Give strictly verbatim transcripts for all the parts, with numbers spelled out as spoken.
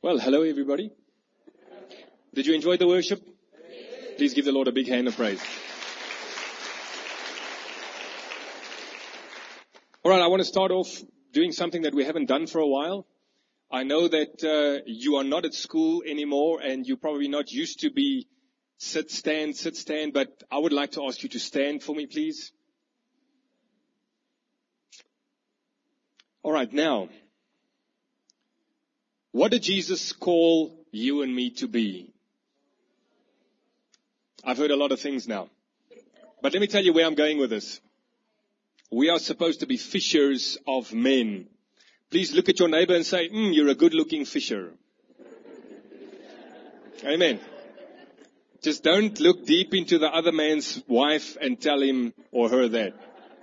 Well, hello everybody. Did you enjoy the worship? Please give the Lord a big hand of praise. All right, I want to start off doing something that we haven't done for a while. I know that uh, you are not at school anymore and you're probably not used to be sit, stand, sit, stand, but I would like to ask you to stand for me, please. All right, now, what did Jesus call you and me to be? I've heard a lot of things now. But let me tell you where I'm going with this. We are supposed to be fishers of men. Please look at your neighbor and say, mm, you're a good-looking fisher. Amen. Just don't look deep into the other man's wife and tell him or her that.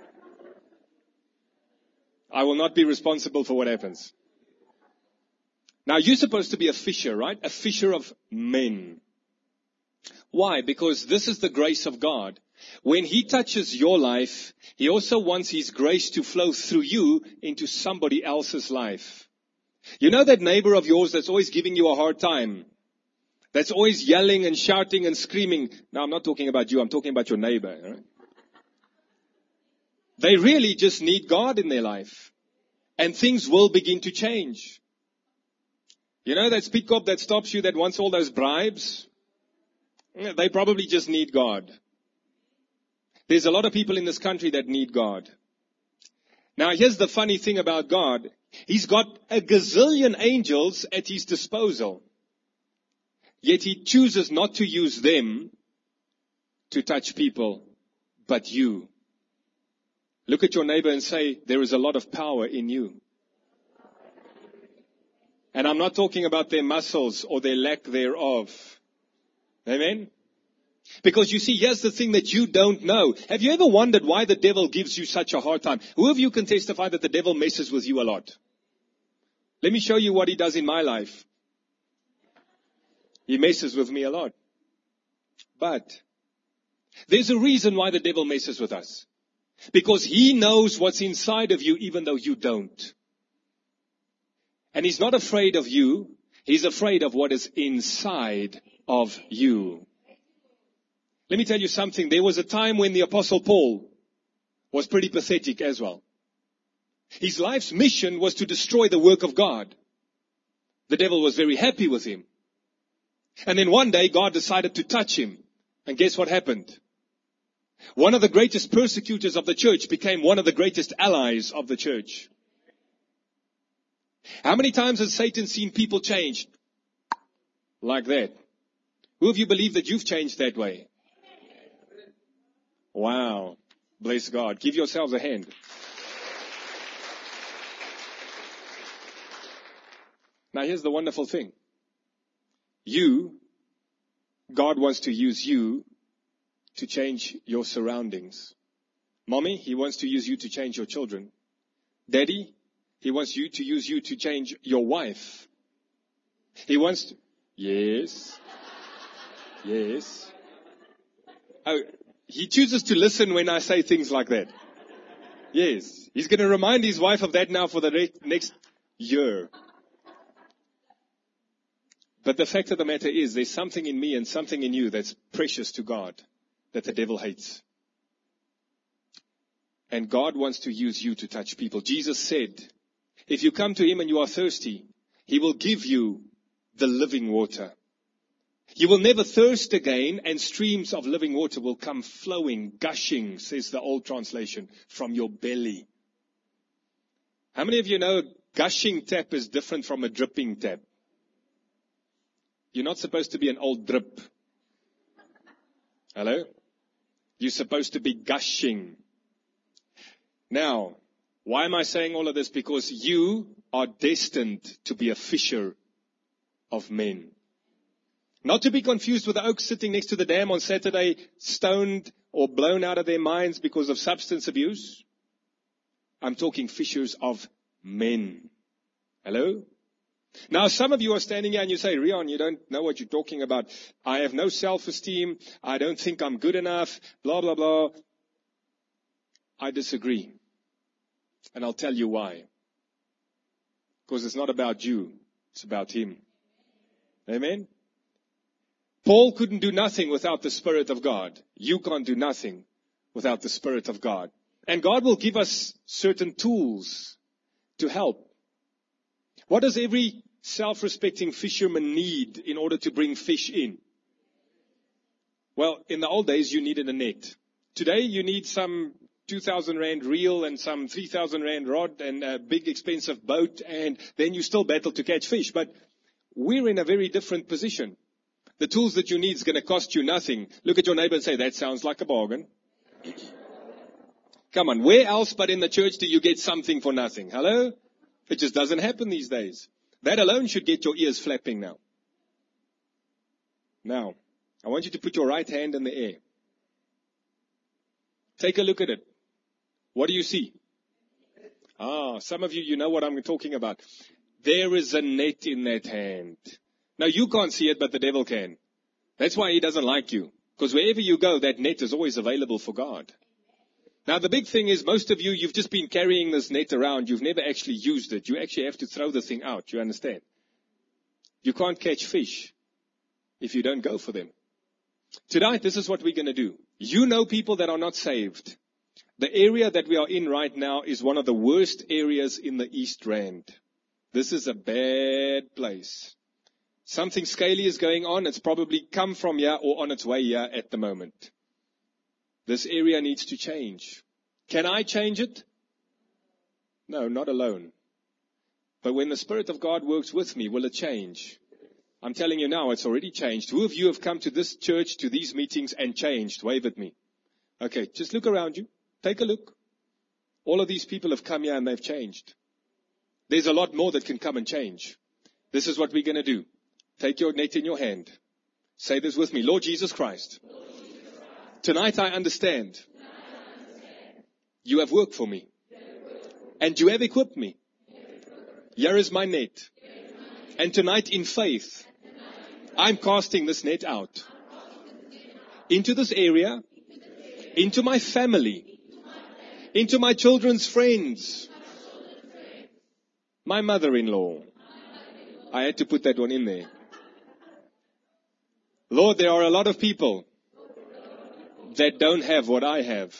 I will not be responsible for what happens. Now, you're supposed to be a fisher, right? A fisher of men. Why? Because this is the grace of God. When He touches your life, He also wants His grace to flow through you into somebody else's life. You know that neighbor of yours that's always giving you a hard time? That's always yelling and shouting and screaming. Now, I'm not talking about you. I'm talking about your neighbor. Right? They really just need God in their life. And things will begin to change. You know that speak up that stops you that wants all those bribes? They probably just need God. There's a lot of people in this country that need God. Now here's the funny thing about God. He's got a gazillion angels at His disposal. Yet He chooses not to use them to touch people, but you. Look at your neighbor and say, there is a lot of power in you. And I'm not talking about their muscles or their lack thereof. Amen? Because you see, here's the thing that you don't know. Have you ever wondered why the devil gives you such a hard time? Who of you can testify that the devil messes with you a lot? Let me show you what he does in my life. He messes with me a lot. But there's a reason why the devil messes with us. Because he knows what's inside of you even though you don't. And he's not afraid of you. He's afraid of what is inside of you. Let me tell you something. There was a time when the Apostle Paul was pretty pathetic as well. His life's mission was to destroy the work of God. The devil was very happy with him. And then one day God decided to touch him. And guess what happened? One of the greatest persecutors of the church became one of the greatest allies of the church. How many times has Satan seen people change like that? Who of you believe that you've changed that way? Wow. Bless God. Give yourselves a hand. Now here's the wonderful thing. You, God wants to use you to change your surroundings. Mommy, He wants to use you to change your children. Daddy, He wants you to use you to change your wife. He wants to, yes, yes. Oh, he chooses to listen when I say things like that. Yes, he's going to remind his wife of that now for the re- next year. But the fact of the matter is, there's something in me and something in you that's precious to God that the devil hates. And God wants to use you to touch people. Jesus said, if you come to Him and you are thirsty, He will give you the living water. You will never thirst again, and streams of living water will come flowing, gushing, says the old translation, from your belly. How many of you know a gushing tap is different from a dripping tap? You're not supposed to be an old drip. Hello? You're supposed to be gushing. Now, why am I saying all of this? Because you are destined to be a fisher of men. Not to be confused with the oaks sitting next to the dam on Saturday, stoned or blown out of their minds because of substance abuse. I'm talking fishers of men. Hello? Now, some of you are standing here and you say, Rion, you don't know what you're talking about. I have no self-esteem. I don't think I'm good enough. Blah, blah, blah. I disagree. And I'll tell you why. Because it's not about you. It's about Him. Amen. Paul couldn't do nothing without the Spirit of God. You can't do nothing without the Spirit of God. And God will give us certain tools to help. What does every self-respecting fisherman need in order to bring fish in? Well, in the old days, you needed a net. Today, you need some two thousand rand reel and some three thousand rand rod and a big expensive boat, and then you still battle to catch fish. But we're in a very different position. The tools that you need is going to cost you nothing. Look at your neighbor and say, that sounds like a bargain. Come on, where else but in the church do you get something for nothing? Hello? It just doesn't happen these days. That alone should get your ears flapping now. Now, I want you to put your right hand in the air. Take a look at it. What do you see? Ah, some of you, you know what I'm talking about. There is a net in that hand. Now, you can't see it, but the devil can. That's why he doesn't like you. Because wherever you go, that net is always available for God. Now, the big thing is, most of you, you've just been carrying this net around. You've never actually used it. You actually have to throw the thing out. You understand? You can't catch fish if you don't go for them. Tonight, this is what we're going to do. You know people that are not saved. The area that we are in right now is one of the worst areas in the East Rand. This is a bad place. Something scaly is going on. It's probably come from here or on its way here at the moment. This area needs to change. Can I change it? No, not alone. But when the Spirit of God works with me, will it change? I'm telling you now, it's already changed. Who of you have come to this church, to these meetings and changed? Wave at me. Okay, just look around you. Take a look. All of these people have come here and they've changed. There's a lot more that can come and change. This is what we're going to do. Take your net in your hand. Say this with me. Lord Jesus Christ. Lord Jesus Christ. Tonight I understand. Tonight I understand. You have worked for me. And you have equipped me. Here is my net. And tonight in faith, I'm casting this net out. Into this area. Into my family. Into my children's friends. My mother-in-law. I had to put that one in there. Lord, there are a lot of people that don't have what I have.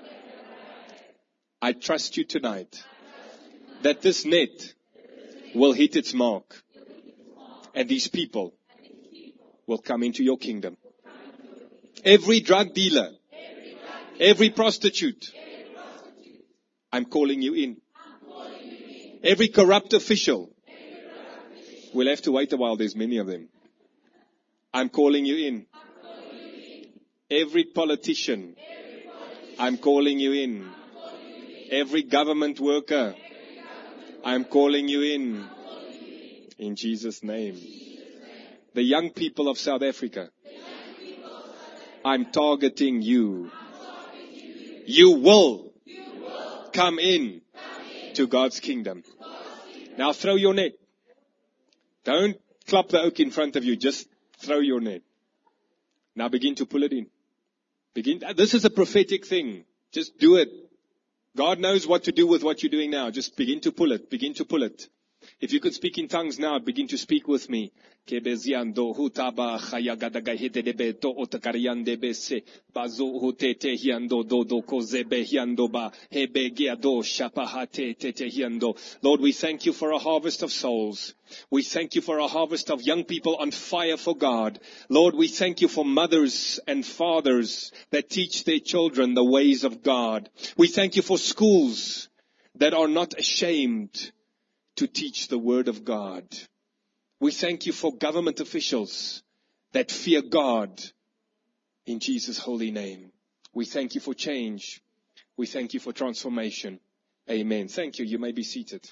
I trust you tonight that this net will hit its mark and these people will come into your kingdom. Every drug dealer, every prostitute, I'm calling you in. Every corrupt official, we'll have to wait a while, there's many of them. I'm calling you in. Every politician, I'm calling you in. Every government worker, I'm calling you in. In Jesus' name. The young people of South Africa, I'm targeting you. You will come in to God's kingdom. Now throw your net. Don't clap the oak in front of you. Just throw your net. Now begin to pull it in. Begin. This is a prophetic thing. Just do it. God knows what to do with what you're doing now. Just begin to pull it. Begin to pull it. If you could speak in tongues now, begin to speak with me. Kebeziando hutaba khayagadaga hedebe to otakariande bese bazo hutete hiando do do kozebe hiando ba hebegiado shapahate tete hiando. Lord, we thank you for a harvest of souls. We thank you for a harvest of young people on fire for God. Lord, we thank you for mothers and fathers that teach their children the ways of God. We thank you for schools that are not ashamed to teach the word of God. We thank you for government officials that fear God in Jesus' holy name. We thank you for change. We thank you for transformation. Amen. Thank you. You may be seated.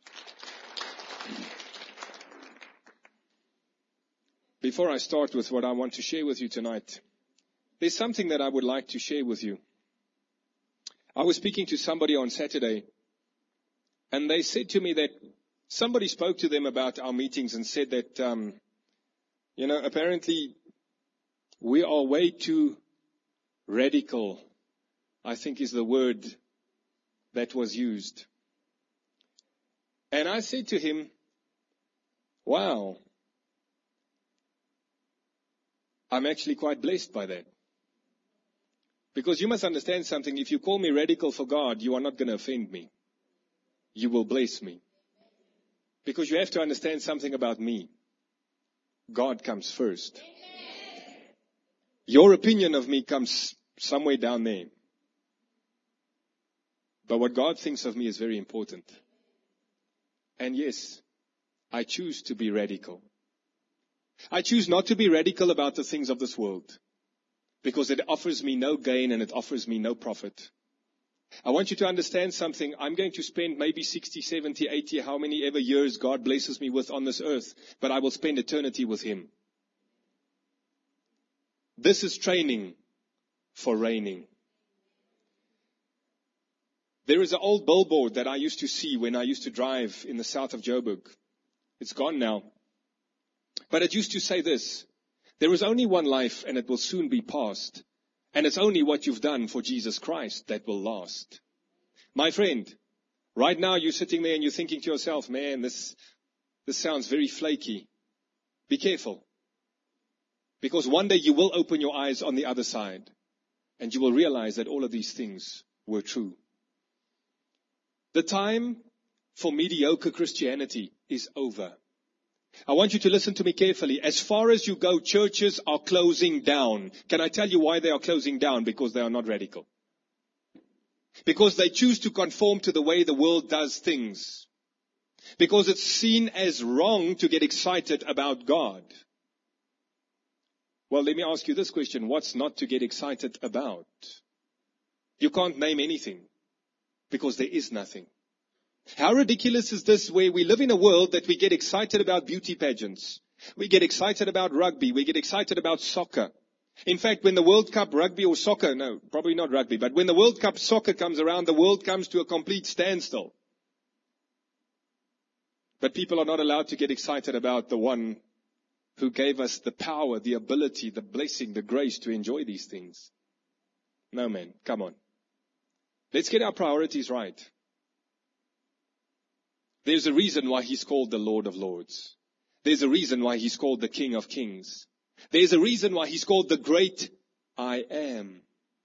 Before I start with what I want to share with you tonight, there's something that I would like to share with you. I was speaking to somebody on Saturday, and they said to me that somebody spoke to them about our meetings and said that, um, you know, apparently we are way too radical, I think is the word that was used. And I said to him, wow, I'm actually quite blessed by that. Because you must understand something. If you call me radical for God, you are not going to offend me. You will bless me. Because you have to understand something about me. God comes first. Your opinion of me comes somewhere down there. But what God thinks of me is very important. And yes, I choose to be radical. I choose not to be radical about the things of this world. Because it offers me no gain and it offers me no profit. I want you to understand something. I'm going to spend maybe sixty, seventy, eighty, how many ever years God blesses me with on this earth. But I will spend eternity with Him. This is training for reigning. There is an old billboard that I used to see when I used to drive in the south of Joburg. It's gone now. But it used to say this. There is only one life and it will soon be past. And it's only what you've done for Jesus Christ that will last. My friend, right now you're sitting there and you're thinking to yourself, man, this, this sounds very flaky. Be careful. Because one day you will open your eyes on the other side. And you will realize that all of these things were true. The time for mediocre Christianity is over. I want you to listen to me carefully. As far as you go, churches are closing down. Can I tell you why they are closing down? Because they are not radical. Because they choose to conform to the way the world does things. Because it's seen as wrong to get excited about God. Well, let me ask you this question. What's not to get excited about? You can't name anything. Because there is nothing. How ridiculous is this where we live in a world that we get excited about beauty pageants. We get excited about rugby. We get excited about soccer. In fact, when the World Cup rugby or soccer, no, probably not rugby, but when the World Cup soccer comes around, the world comes to a complete standstill. But people are not allowed to get excited about the one who gave us the power, the ability, the blessing, the grace to enjoy these things. No, man, come on. Let's get our priorities right. There's a reason why He's called the Lord of Lords. There's a reason why He's called the King of Kings. There's a reason why He's called the Great I Am.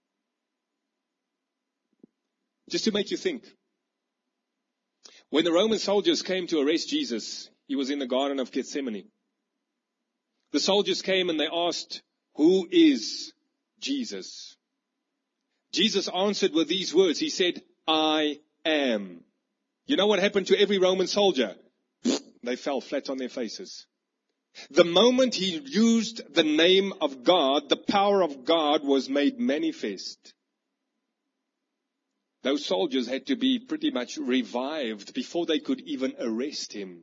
Just to make you think. When the Roman soldiers came to arrest Jesus, He was in the Garden of Gethsemane. The soldiers came and they asked, "Who is Jesus?" Jesus answered with these words. He said, "I am." You know what happened to every Roman soldier? They fell flat on their faces. The moment He used the name of God, the power of God was made manifest. Those soldiers had to be pretty much revived before they could even arrest Him.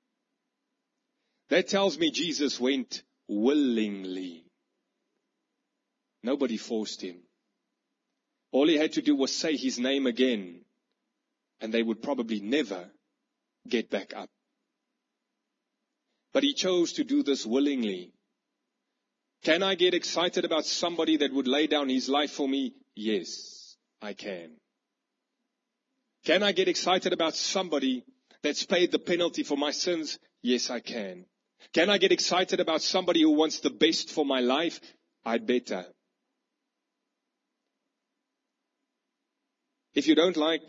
That tells me Jesus went willingly. Nobody forced Him. All He had to do was say His name again, and they would probably never get back up. But He chose to do this willingly. Can I get excited about somebody that would lay down his life for me? Yes, I can. Can I get excited about somebody that's paid the penalty for my sins? Yes, I can. Can I get excited about somebody who wants the best for my life? I'd better. If you don't like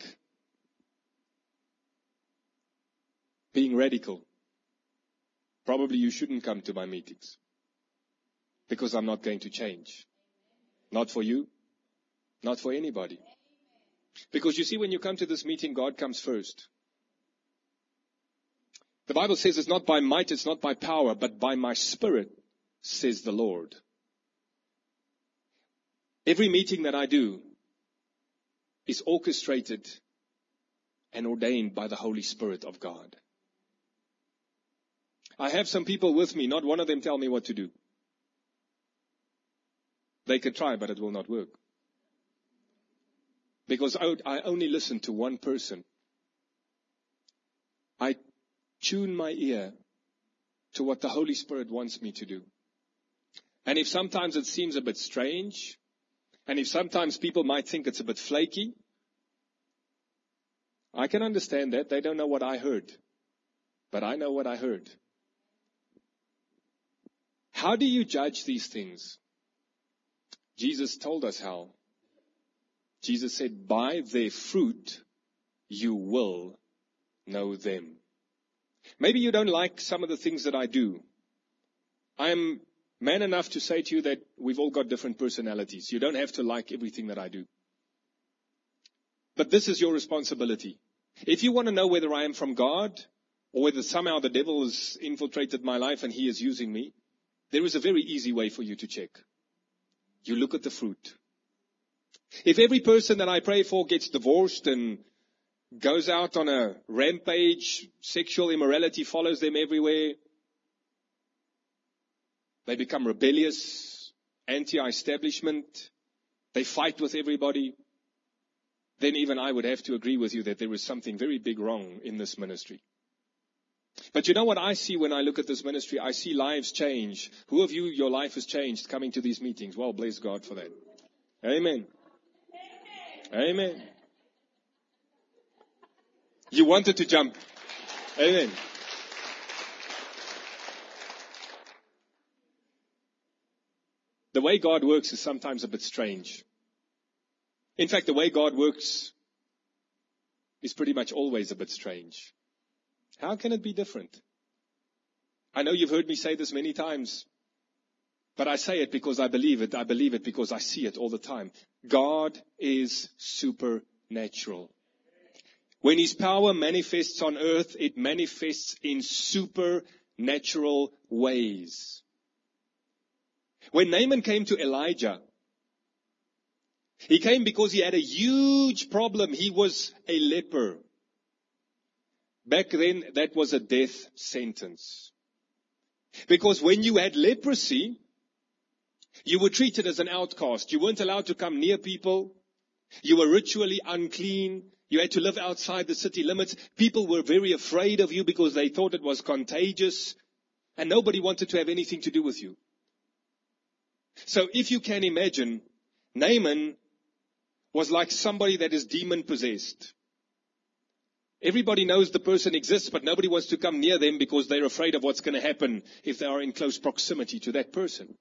being radical, probably you shouldn't come to my meetings. Because I'm not going to change. Not for you. Not for anybody. Because you see, when you come to this meeting, God comes first. The Bible says it's not by might, it's not by power, but by my Spirit, says the Lord. Every meeting that I do is orchestrated and ordained by the Holy Spirit of God. I have some people with me, not one of them tell me what to do. They can try, but it will not work. Because I only listen to one person. I tune my ear to what the Holy Spirit wants me to do. And if sometimes it seems a bit strange, and if sometimes people might think it's a bit flaky, I can understand that. They don't know what I heard. But I know what I heard. How do you judge these things? Jesus told us how. Jesus said, by their fruit you will know them. Maybe you don't like some of the things that I do. I'm man enough to say to you that we've all got different personalities. You don't have to like everything that I do. But this is your responsibility. If you want to know whether I am from God or whether somehow the devil has infiltrated my life and he is using me, there is a very easy way for you to check. You look at the fruit. If every person that I pray for gets divorced and goes out on a rampage, sexual immorality follows them everywhere, they become rebellious, anti-establishment, they fight with everybody, then even I would have to agree with you that there is something very big wrong in this ministry. But you know what I see when I look at this ministry? I see lives change. Who of you, your life has changed coming to these meetings? Well, bless God for that. Amen. Amen. You wanted to jump. Amen. The way God works is sometimes a bit strange. In fact, the way God works is pretty much always a bit strange. How can it be different? I know you've heard me say this many times, but I say it because I believe it. I believe it because I see it all the time. God is supernatural. When His power manifests on earth, it manifests in supernatural ways. When Naaman came to Elijah, he came because he had a huge problem. He was a leper. Back then, that was a death sentence. Because when you had leprosy, you were treated as an outcast. You weren't allowed to come near people. You were ritually unclean. You had to live outside the city limits. People were very afraid of you because they thought it was contagious. And nobody wanted to have anything to do with you. So if you can imagine, Naaman was like somebody that is demon-possessed. Everybody knows the person exists, but nobody wants to come near them because they're afraid of what's going to happen if they are in close proximity to that person.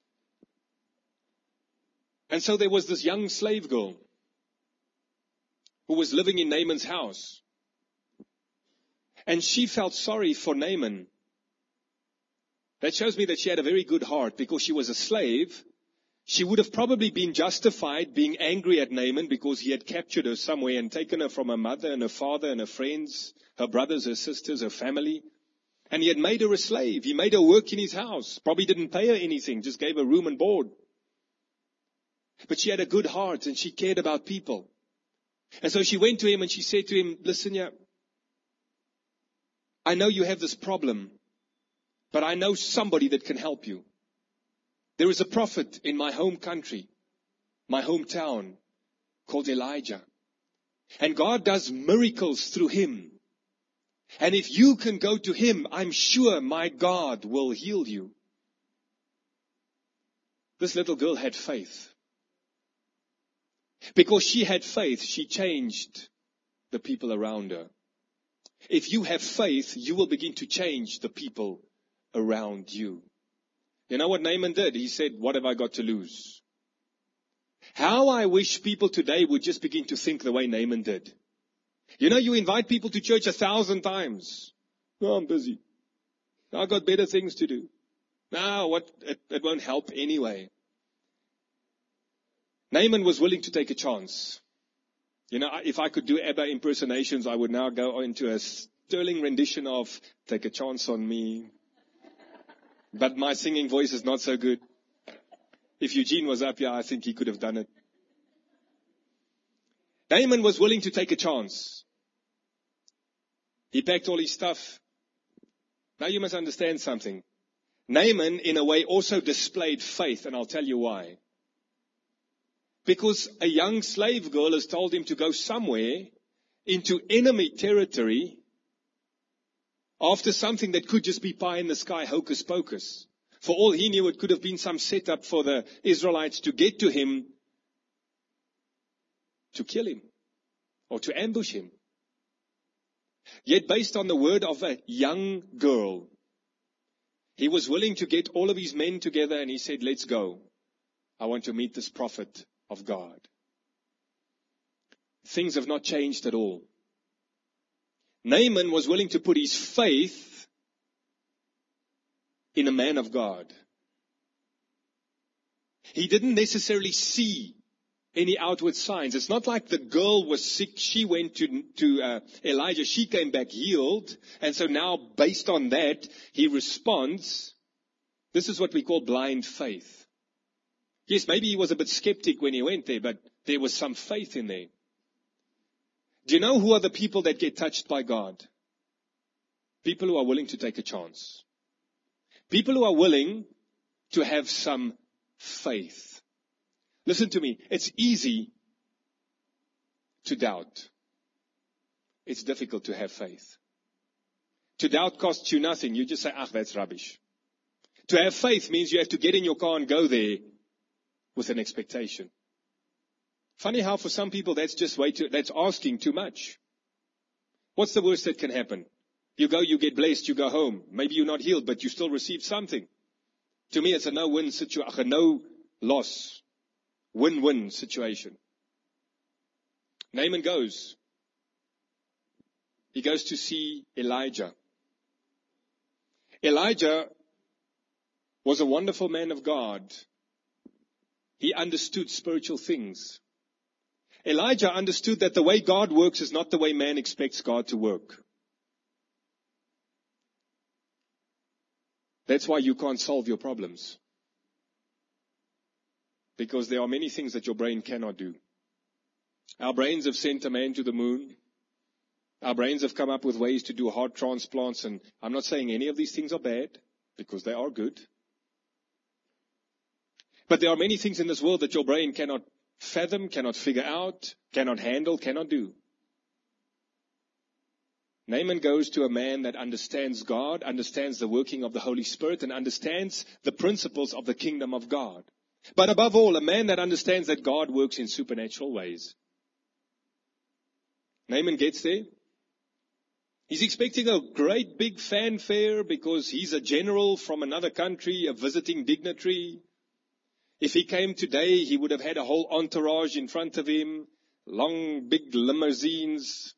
And so there was this young slave girl who was living in Naaman's house. And she felt sorry for Naaman. That shows me that she had a very good heart because she was a slave. She would have probably been justified being angry at Naaman because he had captured her somewhere and taken her from her mother and her father and her friends, her brothers, her sisters, her family. And he had made her a slave. He made her work in his house. Probably didn't pay her anything, just gave her room and board. But she had a good heart and she cared about people. And so she went to him and she said to him, listen, yeah, I know you have this problem, but I know somebody that can help you. There is a prophet in my home country, my hometown, called Elijah. And God does miracles through him. And if you can go to him, I'm sure my God will heal you. This little girl had faith. Because she had faith, she changed the people around her. If you have faith, you will begin to change the people around you. You know what Naaman did? He said, what have I got to lose? How I wish people today would just begin to think the way Naaman did. You know, you invite people to church a thousand times. No, I'm busy. I've got better things to do. No, what? It, it won't help anyway. Naaman was willing to take a chance. You know, if I could do ABBA impersonations, I would now go into a sterling rendition of Take a Chance on Me. But my singing voice is not so good. If Eugene was up here, I think he could have done it. Naaman was willing to take a chance. He packed all his stuff. Now you must understand something. Naaman, in a way, also displayed faith, and I'll tell you why. Because a young slave girl has told him to go somewhere into enemy territory after something that could just be pie in the sky, hocus pocus. For all he knew, it could have been some setup for the Israelites to get to him, to kill him, or to ambush him. Yet based on the word of a young girl, He was willing to get all of his men together and he said, let's go. I want to meet this prophet of God. Things have not changed at all. Naaman was willing to put his faith in a man of God. He didn't necessarily see any outward signs. It's not like the girl was sick. She went to, to uh, Elijah. She came back healed. And so now, based on that, he responds. This is what we call blind faith. Yes, maybe he was a bit skeptic when he went there, but there was some faith in there. Do you know who are the people that get touched by God? People who are willing to take a chance. People who are willing to have some faith. Listen to me. It's easy to doubt. It's difficult to have faith. To doubt costs you nothing. You just say, ah, that's rubbish. To have faith means you have to get in your car and go there with an expectation. Funny how for some people that's just way too, that's asking too much. What's the worst that can happen? You go, you get blessed, you go home. Maybe you're not healed, but you still receive something. To me, it's a no-win situation, a no-loss, win-win situation. Naaman goes. He goes to see Elijah. Elijah was a wonderful man of God. He understood spiritual things. Elijah understood that the way God works is not the way man expects God to work. That's why you can't solve your problems. Because there are many things that your brain cannot do. Our brains have sent a man to the moon. Our brains have come up with ways to do heart transplants. And I'm not saying any of these things are bad, because they are good. But there are many things in this world that your brain cannot fathom, cannot figure out, cannot handle, cannot do. Naaman goes to a man that understands God, understands the working of the Holy Spirit, and understands the principles of the kingdom of God. But above all, a man that understands that God works in supernatural ways. Naaman gets there. He's expecting a great big fanfare because he's a general from another country, a visiting dignitary. If he came today, he would have had a whole entourage in front of him, long, big limousines.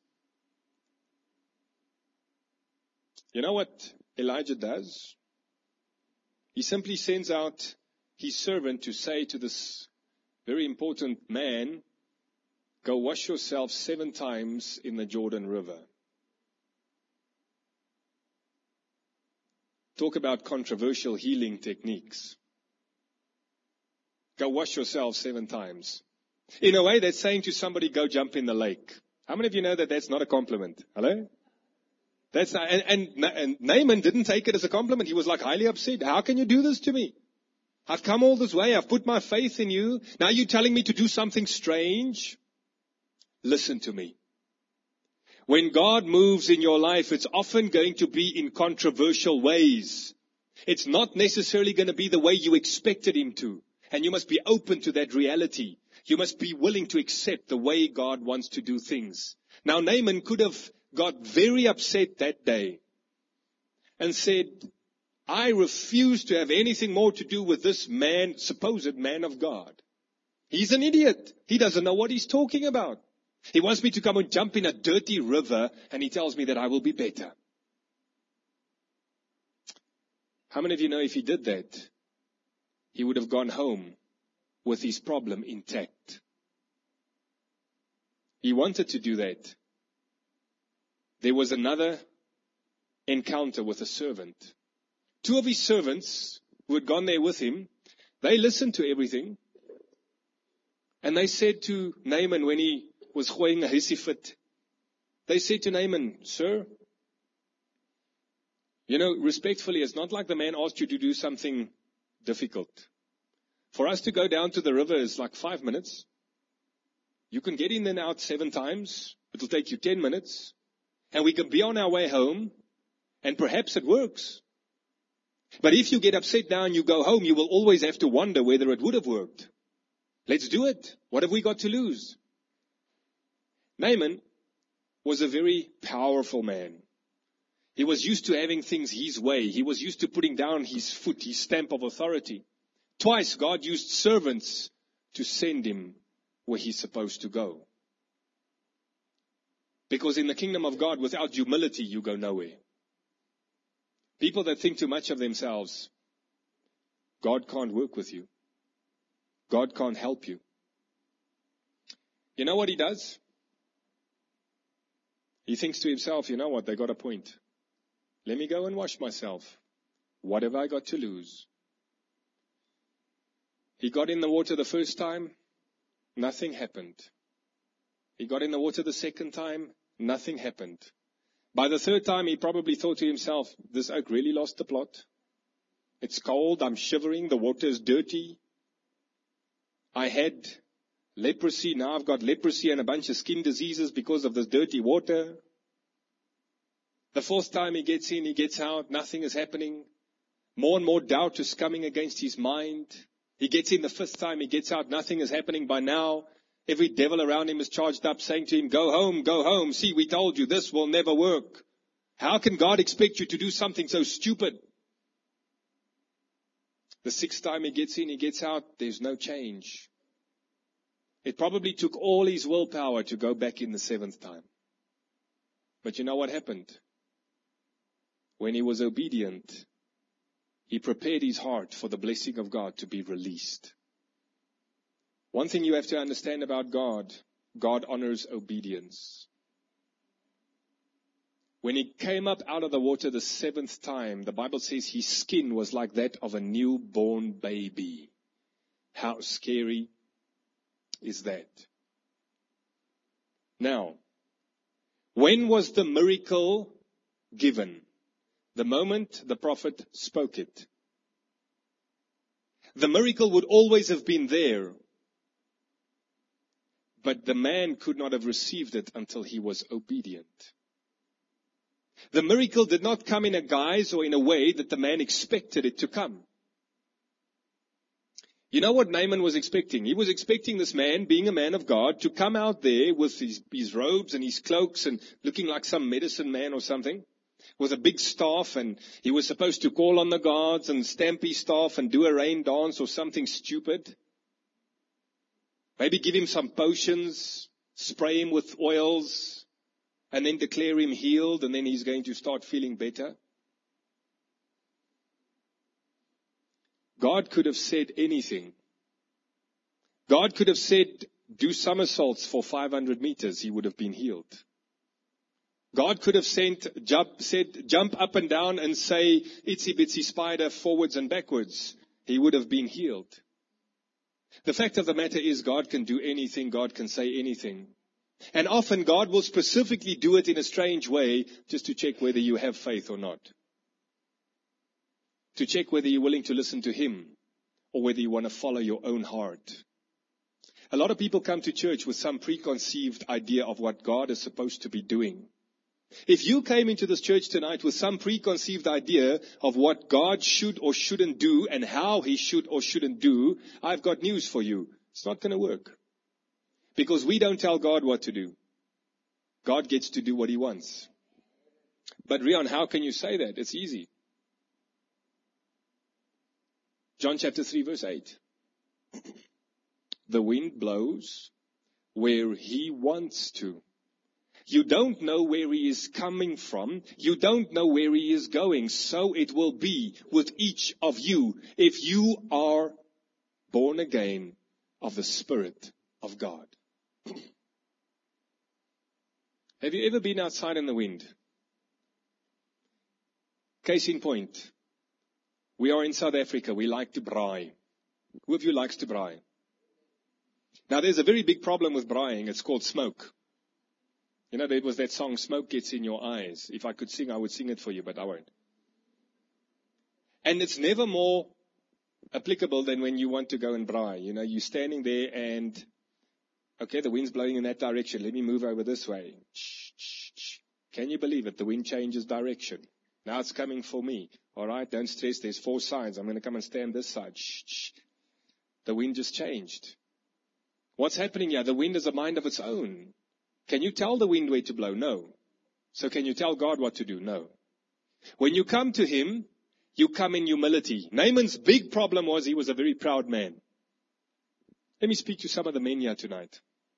You know what Elijah does? He simply sends out his servant to say to this very important man, go wash yourself seven times in the Jordan River. Talk about controversial healing techniques. Go wash yourself seven times. In a way, that's saying to somebody, go jump in the lake. How many of you know that that's not a compliment? Hello? That's not, and, and, and Naaman didn't take it as a compliment. He was like highly upset. How can you do this to me? I've come all this way. I've put my faith in you. Now you're telling me to do something strange? Listen to me. When God moves in your life, it's often going to be in controversial ways. It's not necessarily going to be the way you expected him to. And you must be open to that reality. You must be willing to accept the way God wants to do things. Now, Naaman could have got very upset that day and said, I refuse to have anything more to do with this man, supposed man of God. He's an idiot. He doesn't know what he's talking about. He wants me to come and jump in a dirty river, and he tells me that I will be better. How many of you know if he did that, he would have gone home with his problem intact? He wanted to do that. There was another encounter with a servant. Two of his servants who had gone there with him, they listened to everything. And they said to Naaman when he was going a hissy fit, they said to Naaman, sir, you know, respectfully, it's not like the man asked you to do something difficult. For us to go down to the river is like five minutes. You can get in and out seven times. It'll take you ten minutes. And we can be on our way home. And perhaps it works. But if you get upset now and you go home, you will always have to wonder whether it would have worked. Let's do it. What have we got to lose? Naaman was a very powerful man. He was used to having things his way. He was used to putting down his foot, his stamp of authority. Twice God used servants to send him where he's supposed to go. Because in the kingdom of God, without humility, you go nowhere. People that think too much of themselves, God can't work with you. God can't help you. You know what he does? He thinks to himself, you know what, they got a point. Let me go and wash myself. What have I got to lose? He got in the water the first time, nothing happened. He got in the water the second time, nothing happened. By the third time, he probably thought to himself, this oak really lost the plot. It's cold, I'm shivering, the water is dirty. I had leprosy, now I've got leprosy and a bunch of skin diseases because of this dirty water. The fourth time he gets in, he gets out, nothing is happening. More and more doubt is coming against his mind. He gets in the fifth time, he gets out, nothing is happening. By now, every devil around him is charged up, saying to him, go home, go home. See, we told you this will never work. How can God expect you to do something so stupid? The sixth time he gets in, he gets out, there's no change. It probably took all his willpower to go back in the seventh time. But you know what happened? When he was obedient, he prepared his heart for the blessing of God to be released. One thing you have to understand about God, God honors obedience. When he came up out of the water the seventh time, the Bible says his skin was like that of a newborn baby. How scary is that? Now, when was the miracle given? The moment the prophet spoke it. The miracle would always have been there, but the man could not have received it until he was obedient. The miracle did not come in a guise or in a way that the man expected it to come. You know what Naaman was expecting? He was expecting this man, being a man of God, to come out there with his, his robes and his cloaks and looking like some medicine man or something, with a big staff, and he was supposed to call on the gods and stamp his staff and do a rain dance or something stupid. Maybe give him some potions, spray him with oils, and then declare him healed, and then he's going to start feeling better. God could have said anything. God could have said, do somersaults for five hundred meters, he would have been healed. God could have sent, jump, said, jump up and down and say, itsy bitsy spider, forwards and backwards. He would have been healed. The fact of the matter is God can do anything, God can say anything. And often God will specifically do it in a strange way just to check whether you have faith or not. To check whether you're willing to listen to Him or whether you want to follow your own heart. A lot of people come to church with some preconceived idea of what God is supposed to be doing. If you came into this church tonight with some preconceived idea of what God should or shouldn't do and how He should or shouldn't do, I've got news for you. It's not going to work. Because we don't tell God what to do. God gets to do what He wants. But Rion, how can you say that? It's easy. John chapter three verse eight. The wind blows where He wants to. You don't know where He is coming from. You don't know where He is going. So it will be with each of you if you are born again of the Spirit of God. Have you ever been outside in the wind? Case in point. We are in South Africa. We like to braai. Who of you likes to braai? Now there's a very big problem with braaiing. It's called smoke. You know, there was that song, Smoke Gets in Your Eyes. If I could sing, I would sing it for you, but I won't. And it's never more applicable than when you want to go and braai. You know, you're standing there and, okay, the wind's blowing in that direction. Let me move over this way. Can you believe it? The wind changes direction. Now it's coming for me. All right, don't stress. There's four sides. I'm going to come and stand this side. The wind just changed. What's happening here? The wind has a mind of its own. Can you tell the wind where to blow? No. So can you tell God what to do? No. When you come to him, you come in humility. Naaman's big problem was he was a very proud man. Let me speak to some of the men here tonight.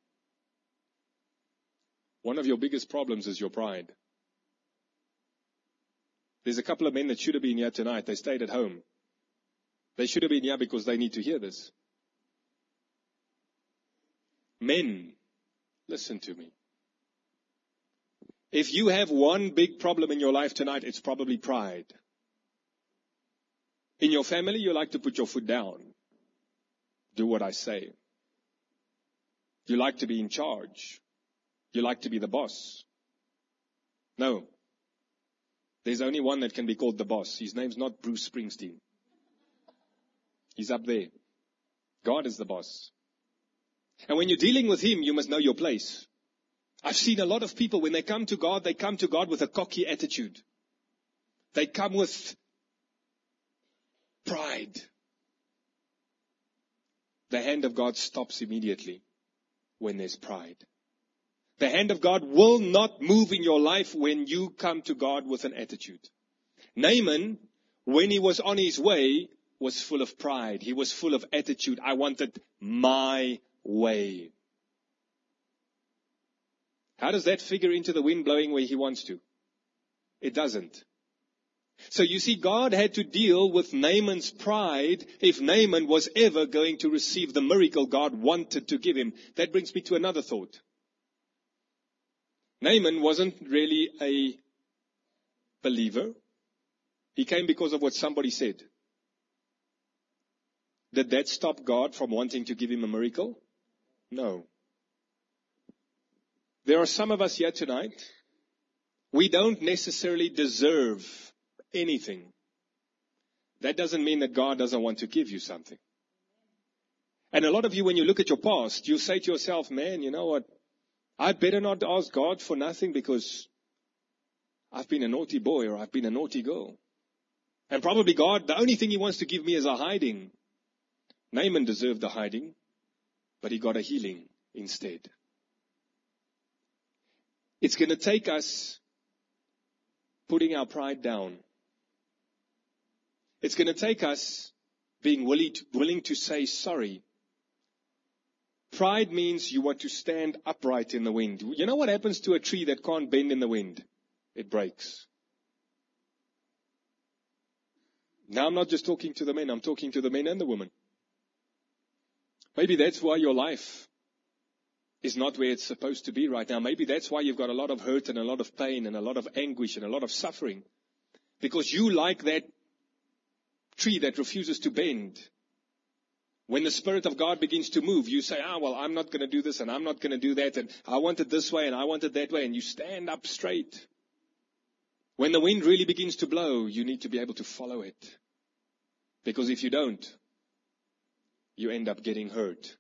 One of your biggest problems is your pride. There's a couple of men that should have been here tonight. They stayed at home. They should have been here because they need to hear this. Men, listen to me. If you have one big problem in your life tonight, it's probably pride. In your family, you like to put your foot down. Do what I say. You like to be in charge. You like to be the boss. No. There's only one that can be called the boss. His name's not Bruce Springsteen. He's up there. God is the boss. And when you're dealing with him, you must know your place. I've seen a lot of people, when they come to God, they come to God with a cocky attitude. They come with pride. The hand of God stops immediately when there's pride. The hand of God will not move in your life when you come to God with an attitude. Naaman, when he was on his way, was full of pride. He was full of attitude. I wanted my way. How does that figure into the wind blowing where he wants to? It doesn't. So you see, God had to deal with Naaman's pride if Naaman was ever going to receive the miracle God wanted to give him. That brings me to another thought. Naaman wasn't really a believer. He came because of what somebody said. Did that stop God from wanting to give him a miracle? No. There are some of us here tonight. We don't necessarily deserve anything. That doesn't mean that God doesn't want to give you something. And a lot of you, when you look at your past, you say to yourself, man, you know what? I better not ask God for nothing because I've been a naughty boy or I've been a naughty girl. And probably God, the only thing he wants to give me is a hiding. Naaman deserved the hiding, but he got a healing instead. It's going to take us putting our pride down. It's going to take us being willing to, willing to say sorry. Pride means you want to stand upright in the wind. You know what happens to a tree that can't bend in the wind? It breaks. Now I'm not just talking to the men, I'm talking to the men and the women. Maybe that's why your life is not where it's supposed to be right now. Maybe that's why you've got a lot of hurt and a lot of pain and a lot of anguish and a lot of suffering. Because you like that tree that refuses to bend. When the Spirit of God begins to move, you say, ah, well, I'm not going to do this and I'm not going to do that. And I want it this way and I want it that way. And you stand up straight. When the wind really begins to blow, you need to be able to follow it. Because if you don't, you end up getting hurt.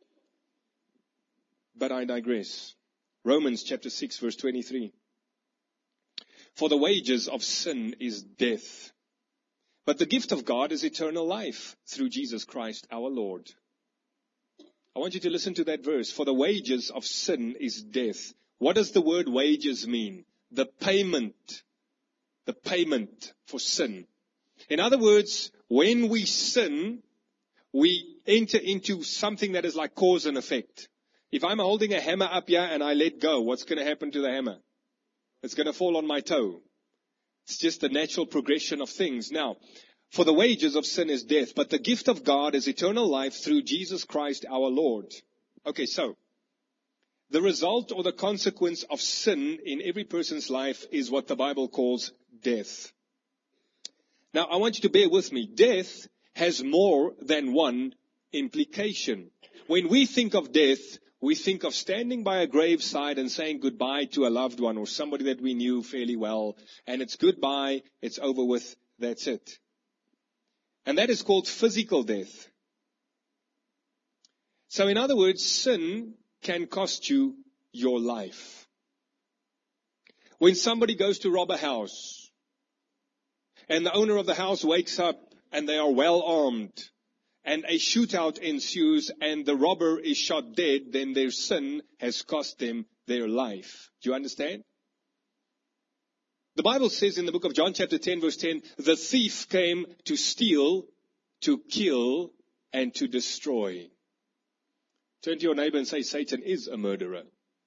But I digress. Romans chapter six, verse twenty-three. For the wages of sin is death. But the gift of God is eternal life through Jesus Christ our Lord. I want you to listen to that verse. For the wages of sin is death. What does the word wages mean? The payment. The payment for sin. In other words, when we sin, we enter into something that is like cause and effect. If I'm holding a hammer up here and I let go, what's going to happen to the hammer? It's going to fall on my toe. It's just the natural progression of things. Now, for the wages of sin is death, but the gift of God is eternal life through Jesus Christ our Lord. Okay, so the result or the consequence of sin in every person's life is what the Bible calls death. Now, I want you to bear with me. Death has more than one implication. When we think of death, we think of standing by a graveside and saying goodbye to a loved one or somebody that we knew fairly well. And it's goodbye, it's over with, that's it. And that is called physical death. So in other words, sin can cost you your life. When somebody goes to rob a house and the owner of the house wakes up and they are well armed, and a shootout ensues and the robber is shot dead, then their sin has cost them their life. Do you understand? The Bible says in the book of John chapter ten verse ten, the thief came to steal, to kill, and to destroy. Turn to your neighbor and say, Satan is a murderer.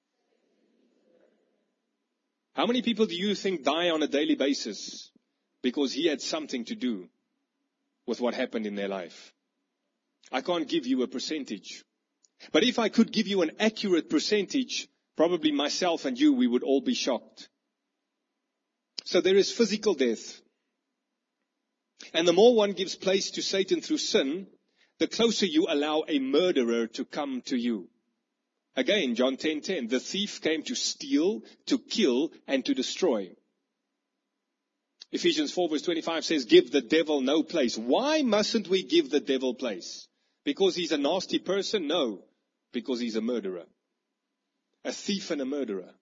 How many people do you think die on a daily basis because he had something to do with what happened in their life? I can't give you a percentage. But if I could give you an accurate percentage, probably myself and you, we would all be shocked. So there is physical death. And the more one gives place to Satan through sin, the closer you allow a murderer to come to you. Again, John ten ten, the thief came to steal, to kill, and to destroy. Ephesians four verse twenty-five says, give the devil no place. Why mustn't we give the devil place? Because he's a nasty person? No, because he's a murderer. A thief and a murderer.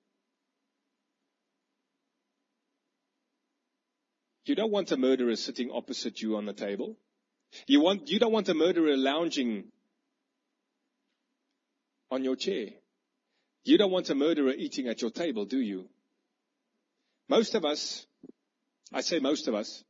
You don't want a murderer sitting opposite you on the table. You want, you don't want a murderer lounging on your chair. You don't want a murderer eating at your table, do you? Most of us, I say most of us,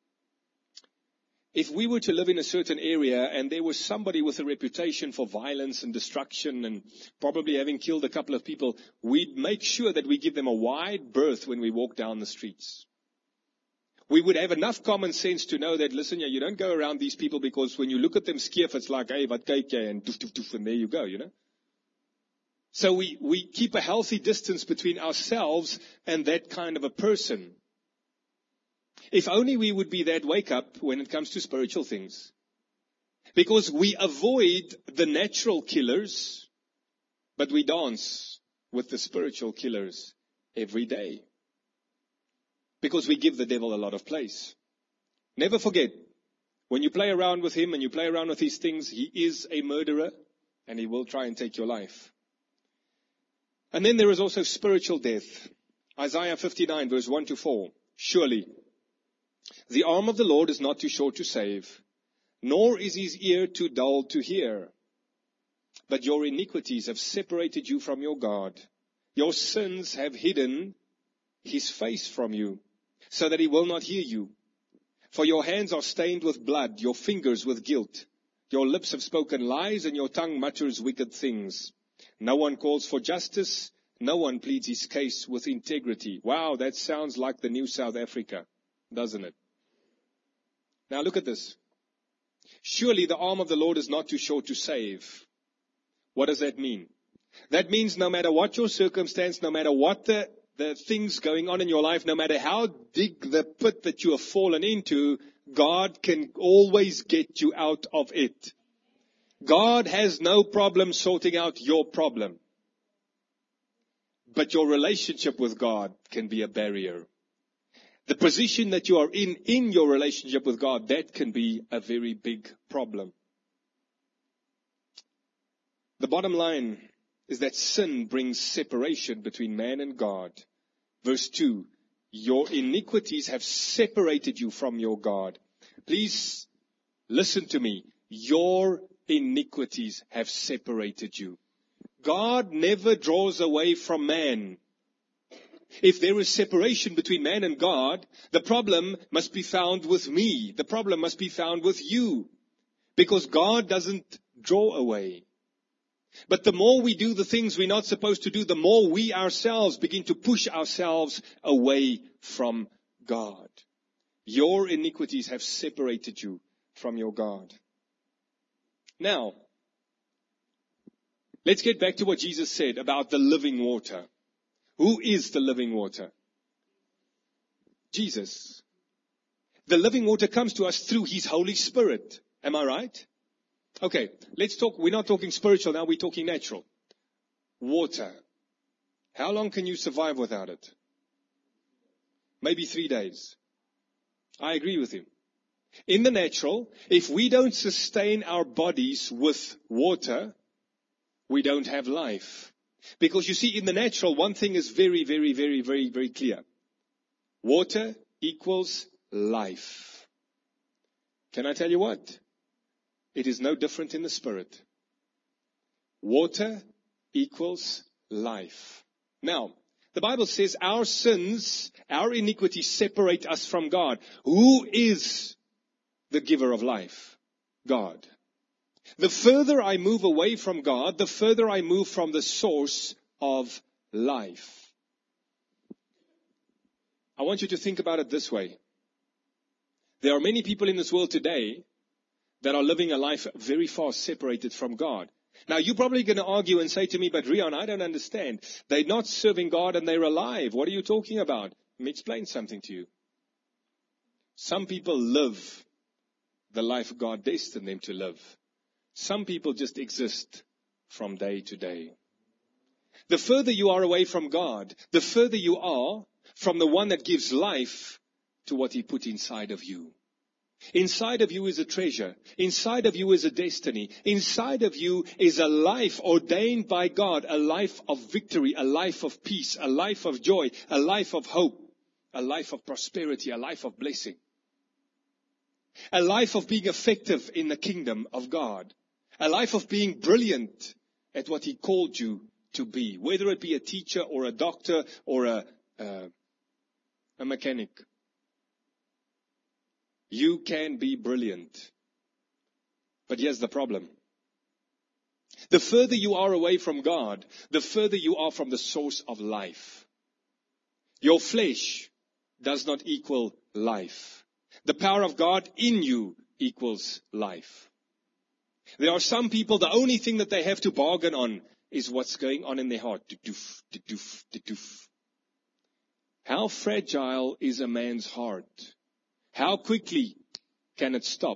if we were to live in a certain area and there was somebody with a reputation for violence and destruction and probably having killed a couple of people, we'd make sure that we give them a wide berth when we walk down the streets. We would have enough common sense to know that, listen, yeah, you don't go around these people because when you look at them skief, it's like, hey, wat kyk jy, and doof, doof, doof, and there you go, you know. So we, we keep a healthy distance between ourselves and that kind of a person. If only we would be that wake up when it comes to spiritual things. Because we avoid the natural killers, but we dance with the spiritual killers every day. Because we give the devil a lot of place. Never forget, when you play around with him and you play around with these things, he is a murderer and he will try and take your life. And then there is also spiritual death. Isaiah fifty-nine verse one to four. Surely, the arm of the Lord is not too short to save, nor is his ear too dull to hear. But your iniquities have separated you from your God. Your sins have hidden his face from you, so that he will not hear you. For your hands are stained with blood, your fingers with guilt. Your lips have spoken lies, and your tongue mutters wicked things. No one calls for justice. No one pleads his case with integrity. Wow, that sounds like the new South Africa, doesn't it? Now look at this. Surely the arm of the Lord is not too short to save. What does that mean? That means no matter what your circumstance, no matter what the, the things going on in your life, no matter how deep the pit that you have fallen into, God can always get you out of it. God has no problem sorting out your problem. But your relationship with God can be a barrier. The position that you are in, in your relationship with God, that can be a very big problem. The bottom line is that sin brings separation between man and God. Verse two, your iniquities have separated you from your God. Please listen to me. Your iniquities have separated you. God never draws away from man. If there is separation between man and God, the problem must be found with me. The problem must be found with you. Because God doesn't draw away. But the more we do the things we're not supposed to do, the more we ourselves begin to push ourselves away from God. Your iniquities have separated you from your God. Now, let's get back to what Jesus said about the living water. Who is the living water? Jesus. The living water comes to us through His Holy Spirit. Am I right? Okay, let's talk. We're not talking spiritual now, we're talking natural. Water. How long can you survive without it? Maybe three days. I agree with you. In the natural, if we don't sustain our bodies with water, we don't have life. Because you see, in the natural, one thing is very, very, very, very, very clear. Water equals life. Can I tell you what? It is no different in the spirit. Water equals life. Now, The Bible says our sins, our iniquities separate us from God. Who is the giver of life? God. The further I move away from God, the further I move from the source of life. I want you to think about it this way. There are many people in this world today that are living a life very far separated from God. Now, you're probably going to argue and say to me, but Rion, I don't understand. They're not serving God and they're alive. What are you talking about? Let me explain something to you. Some people live the life God destined them to live. Some people just exist from day to day. The further you are away from God, the further you are from the one that gives life to what He put inside of you. Inside of you is a treasure. Inside of you is a destiny. Inside of you is a life ordained by God, a life of victory, a life of peace, a life of joy, a life of hope, a life of prosperity, a life of blessing. A life of being effective in the kingdom of God. A life of being brilliant at what He called you to be. Whether it be a teacher or a doctor or a, uh, a mechanic. You can be brilliant. But here's the problem. The further you are away from God, the further you are from the source of life. Your flesh does not equal life. The power of God in you equals life. There are some people, the only thing that they have to bargain on is what's going on in their heart. Du-doof, du-doof, du-doof. How fragile is a man's heart? How quickly can it stop?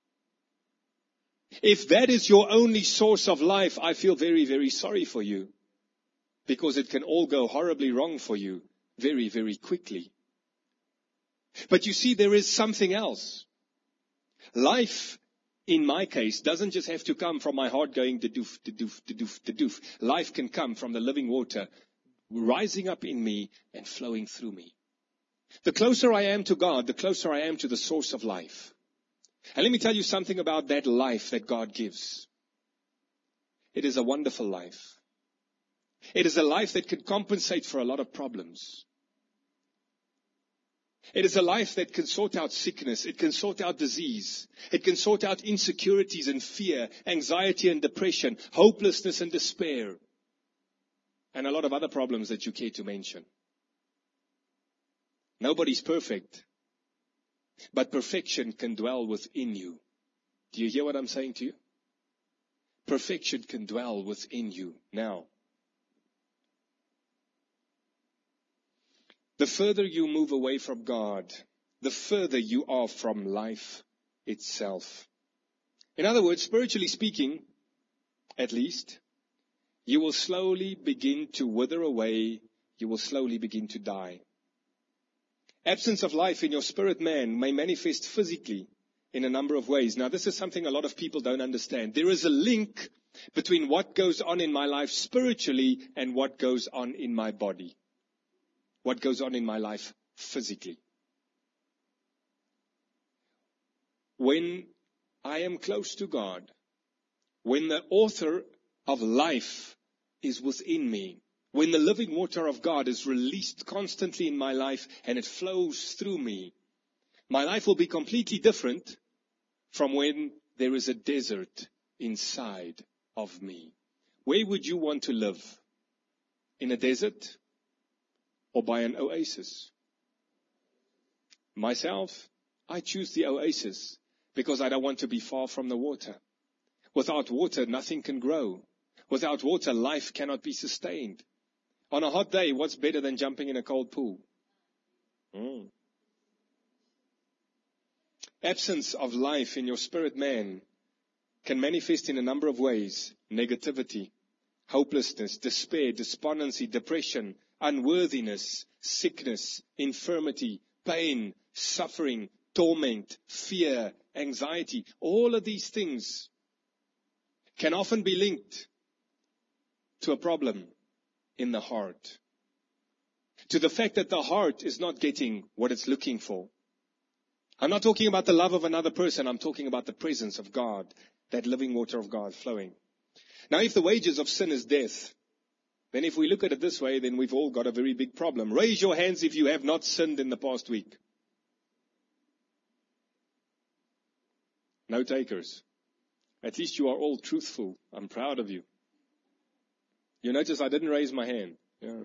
If that is your only source of life, I feel very, very sorry for you. Because it can all go horribly wrong for you very, very quickly. But you see, there is something else. Life, in my case, doesn't just have to come from my heart going da-doof, da-doof, da-doof, da-doof. Life can come from the living water rising up in me and flowing through me. The closer I am to God, the closer I am to the source of life. And let me tell you something about that life that God gives. It is a wonderful life. It is a life that can compensate for a lot of problems. It is a life that can sort out sickness. It can sort out disease. It can sort out insecurities and fear, anxiety and depression, hopelessness and despair, and a lot of other problems that you care to mention. Nobody's perfect, but perfection can dwell within you. Do you hear what I'm saying to you? Perfection can dwell within you. Now, the further you move away from God, the further you are from life itself. In other words, spiritually speaking, at least, you will slowly begin to wither away. You will slowly begin to die. Absence of life in your spirit man may manifest physically in a number of ways. Now, this is something a lot of people don't understand. There is a link between what goes on in my life spiritually and what goes on in my body. What goes on in my life physically. When I am close to God, when the author of life is within me, when the living water of God is released constantly in my life and it flows through me, my life will be completely different from when there is a desert inside of me. Where would you want to live? In a desert or by an oasis? Myself, I choose the oasis because I don't want to be far from the water. Without water, nothing can grow. Without water, life cannot be sustained. On a hot day, what's better than jumping in a cold pool? Mm. Absence of life in your spirit man can manifest in a number of ways. Negativity, hopelessness, despair, despondency, depression, unworthiness, sickness, infirmity, pain, suffering, torment, fear, anxiety. All of these things can often be linked to a problem in the heart. To the fact that the heart is not getting what it's looking for. I'm not talking about the love of another person. I'm talking about the presence of God, that living water of God flowing. Now, if the wages of sin is death, then if we look at it this way, then we've all got a very big problem. Raise your hands if you have not sinned in the past week. No takers. At least you are all truthful. I'm proud of you. You notice I didn't raise my hand. Yeah.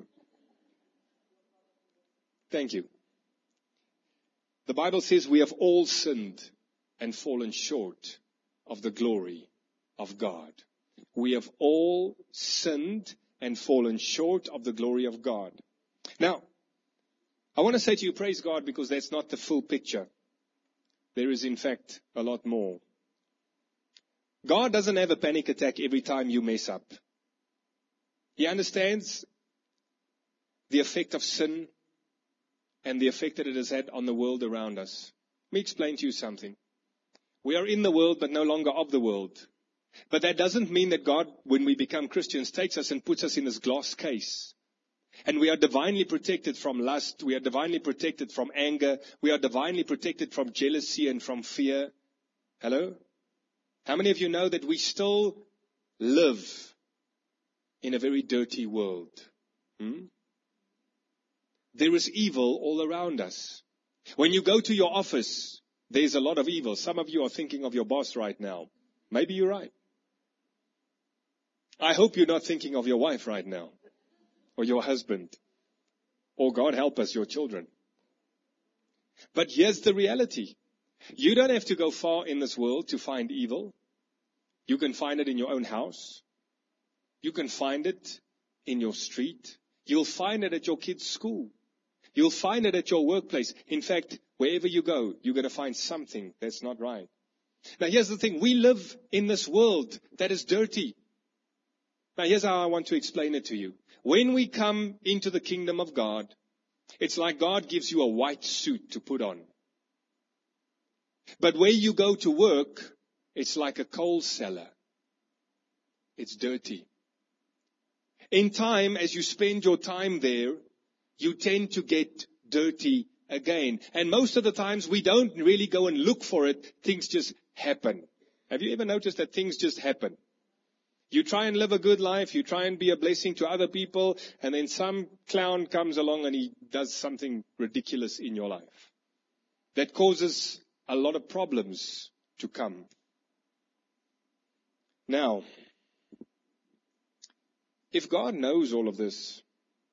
Thank you. The Bible says we have all sinned and fallen short of the glory of God. We have all sinned and fallen short of the glory of God. Now, I want to say to you, praise God, because that's not the full picture. There is, in fact, a lot more. God doesn't have a panic attack every time you mess up. He understands the effect of sin and the effect that it has had on the world around us. Let me explain to you something. We are in the world, but no longer of the world. But that doesn't mean that God, when we become Christians, takes us and puts us in this glass case. And we are divinely protected from lust. We are divinely protected from anger. We are divinely protected from jealousy and from fear. Hello? How many of you know that we still live in a very dirty world? Hmm? There is evil all around us. When you go to your office, there's a lot of evil. Some of you are thinking of your boss right now. Maybe you're right. I hope you're not thinking of your wife right now, or your husband, or God help us, your children. But here's the reality. You don't have to go far in this world to find evil. You can find it in your own house. You can find it in your street. You'll find it at your kid's school. You'll find it at your workplace. In fact, wherever you go, you're going to find something that's not right. Now, here's the thing. We live in this world that is dirty. Now, here's how I want to explain it to you. When we come into the kingdom of God, it's like God gives you a white suit to put on. But where you go to work, it's like a coal cellar. It's dirty. In time, as you spend your time there, you tend to get dirty again. And most of the times we don't really go and look for it. Things just happen. Have you ever noticed that things just happen? You try and live a good life. You try and be a blessing to other people. And then some clown comes along and he does something ridiculous in your life. That causes a lot of problems to come. Now, if God knows all of this,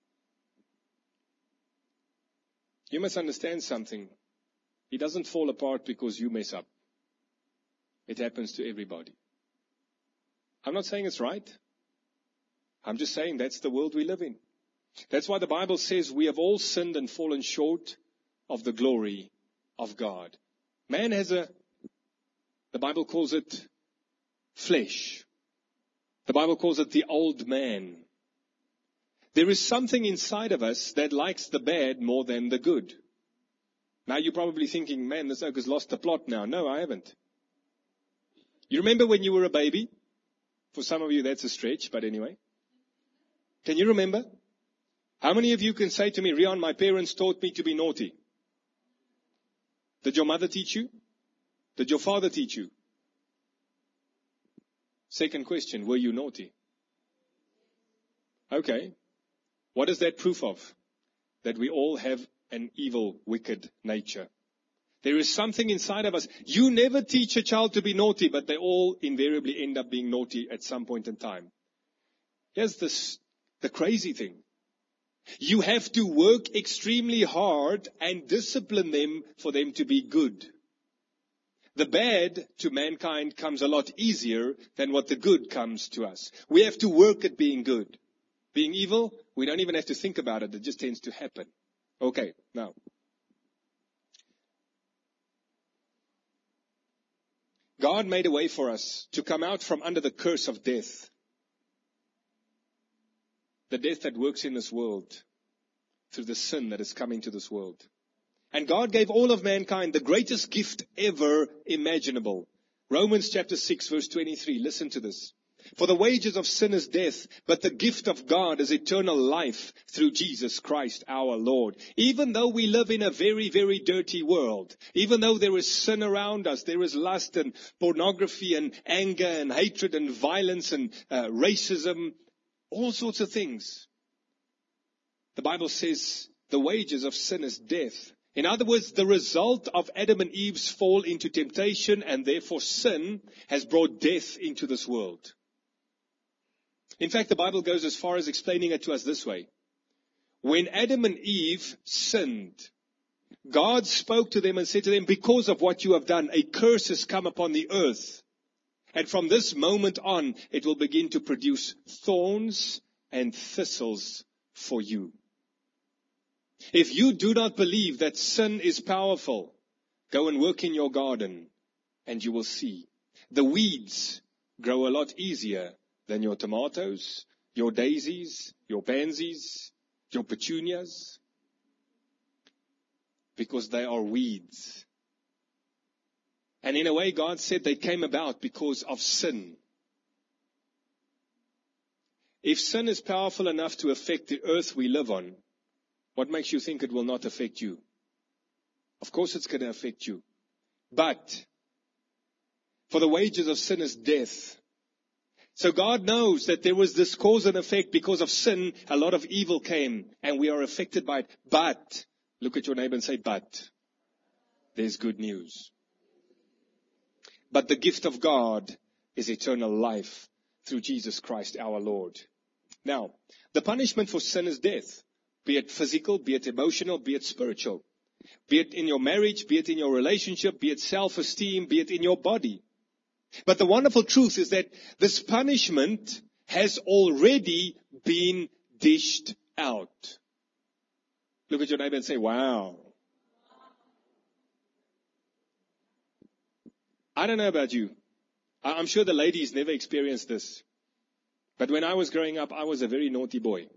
you must understand something. He doesn't fall apart because you mess up. It happens to everybody. I'm not saying it's right. I'm just saying that's the world we live in. That's why the Bible says we have all sinned and fallen short of the glory of God. Man has a, the Bible calls it flesh. The Bible calls it the old man. There is something inside of us that likes the bad more than the good. Now you're probably thinking, man, this oak has lost the plot now. No, I haven't. You remember when you were a baby? For some of you, that's a stretch, but anyway. Can you remember? How many of you can say to me, Rian, my parents taught me to be naughty? Did your mother teach you? Did your father teach you? Second question, were you naughty? Okay. What is that proof of? That we all have an evil, wicked nature. There is something inside of us. You never teach a child to be naughty, but they all invariably end up being naughty at some point in time. Here's this, the crazy thing. You have to work extremely hard and discipline them for them to be good. The bad to mankind comes a lot easier than what the good comes to us. We have to work at being good. Being evil, we don't even have to think about it. It just tends to happen. Okay, now. God made a way for us to come out from under the curse of death. The death that works in this world through the sin that has come into this world. And God gave all of mankind the greatest gift ever imaginable. Romans chapter six verse twenty-three. Listen to this. For the wages of sin is death, but the gift of God is eternal life through Jesus Christ our Lord. Even though we live in a very, very dirty world, even though there is sin around us, there is lust and pornography and anger and hatred and violence and uh, racism, all sorts of things. the Bible says the wages of sin is death. In other words, the result of Adam and Eve's fall into temptation and therefore sin has brought death into this world. In fact, the Bible goes as far as explaining it to us this way. When Adam and Eve sinned, God spoke to them and said to them, because of what you have done, a curse has come upon the earth. And from this moment on, it will begin to produce thorns and thistles for you. If you do not believe that sin is powerful, go and work in your garden and you will see. The weeds grow a lot easier than your tomatoes, your daisies, your pansies, your petunias, because they are weeds. And in a way, God said they came about because of sin. If sin is powerful enough to affect the earth we live on, what makes you think it will not affect you? Of course it's going to affect you. But for the wages of sin is death. So God knows that there was this cause and effect. Because of sin, a lot of evil came and we are affected by it. But, look at your neighbor and say, but, there's good news. But the gift of God is eternal life through Jesus Christ our Lord. Now, the punishment for sin is death. Be it physical, be it emotional, be it spiritual. Be it in your marriage, be it in your relationship, be it self-esteem, be it in your body. But the wonderful truth is that this punishment has already been dished out. Look at your neighbor and say, wow. I don't know about you. I'm sure the ladies never experienced this. But when I was growing up, I was a very naughty boy.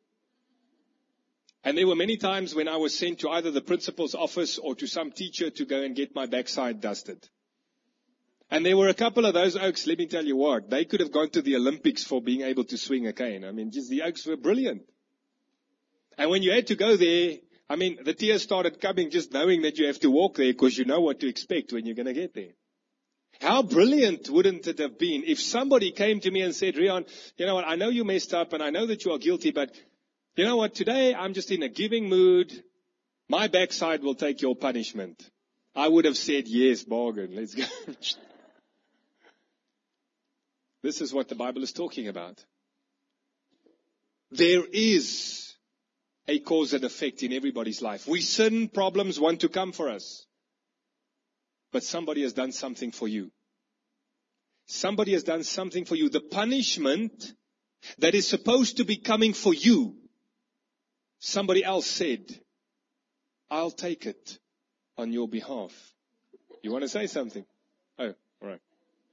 And there were many times when I was sent to either the principal's office or to some teacher to go and get my backside dusted. And there were a couple of those oaks, let me tell you what, they could have gone to the Olympics for being able to swing a cane. I mean, just the oaks were brilliant. And when you had to go there, I mean, the tears started coming just knowing that you have to walk there because you know what to expect when you're going to get there. How brilliant wouldn't it have been if somebody came to me and said, Rian, you know what, I know you messed up and I know that you are guilty, but you know what, today I'm just in a giving mood. My backside will take your punishment. I would have said, yes, bargain, let's go. This is what the Bible is talking about. There is a cause and effect in everybody's life. We sin, problems want to come for us. But somebody has done something for you. Somebody has done something for you. The punishment that is supposed to be coming for you, somebody else said, I'll take it on your behalf. You want to say something? Oh, all right.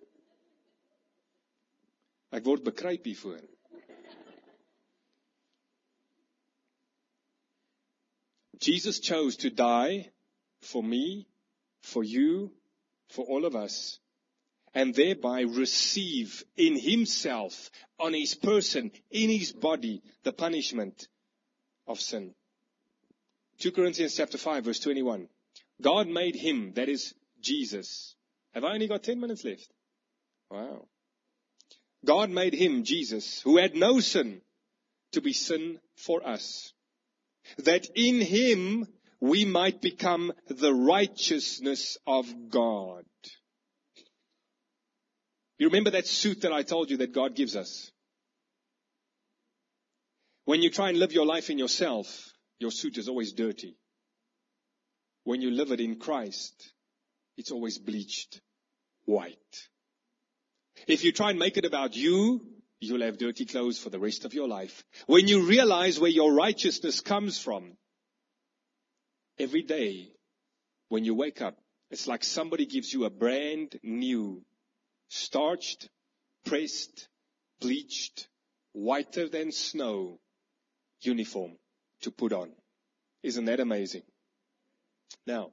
Ek word bekruip hiervoor. Jesus chose to die for me, for you, for all of us, and thereby receive in himself, on his person, in his body, the punishment of sin. Second Corinthians chapter five, verse twenty-one. God made him, that is Jesus. Have I only got ten minutes left? Wow. God made him, Jesus, who had no sin, to be sin for us, that in him we might become the righteousness of God. You remember that suit that I told you that God gives us? When you try and live your life in yourself, your suit is always dirty. When you live it in Christ, it's always bleached white. If you try and make it about you, you'll have dirty clothes for the rest of your life. When you realize where your righteousness comes from, every day when you wake up, it's like somebody gives you a brand new, starched, pressed, bleached, whiter than snow uniform to put on. Isn't that amazing? Now,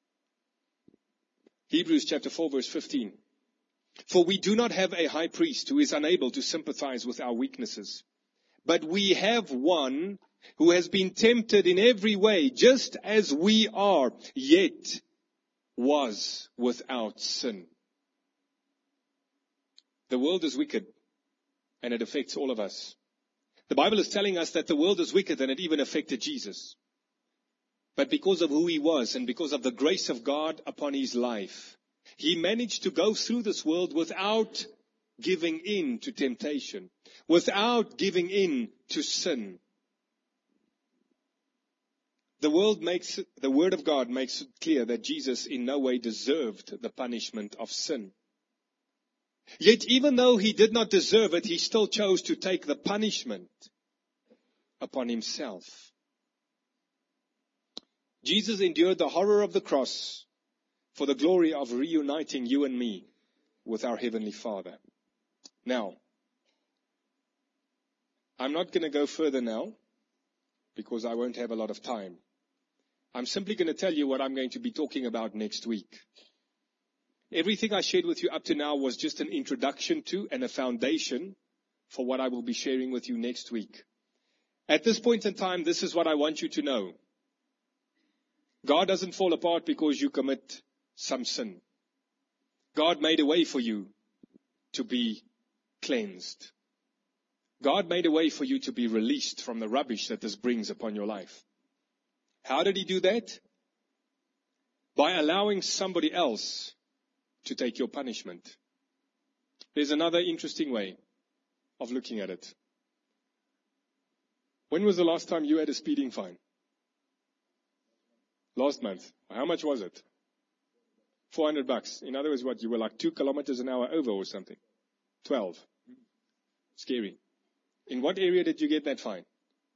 Hebrews chapter four, verse fifteen. For we do not have a high priest who is unable to sympathize with our weaknesses, but we have one who has been tempted in every way, just as we are, yet was without sin. The world is wicked, and it affects all of us. The Bible is telling us that the world is wicked and it even affected Jesus. But because of who he was and because of the grace of God upon his life, he managed to go through this world without giving in to temptation, without giving in to sin. The world makes, the Word of God makes it clear that Jesus in no way deserved the punishment of sin. Yet even though he did not deserve it, he still chose to take the punishment upon himself. Jesus endured the horror of the cross for the glory of reuniting you and me with our Heavenly Father. Now, I'm not going to go further now because I won't have a lot of time. I'm simply going to tell you what I'm going to be talking about next week. Everything I shared with you up to now was just an introduction to and a foundation for what I will be sharing with you next week. At this point in time, this is what I want you to know. God doesn't fall apart because you commit some sin. God made a way for you to be cleansed. God made a way for you to be released from the rubbish that this brings upon your life. How did he do that? By allowing somebody else to take your punishment. There's another interesting way of looking at it. When was the last time you had a speeding fine? Last month. How much was it? four hundred bucks. In other words, what? You were like two kilometers an hour over or something. twelve. Scary. In what area did you get that fine?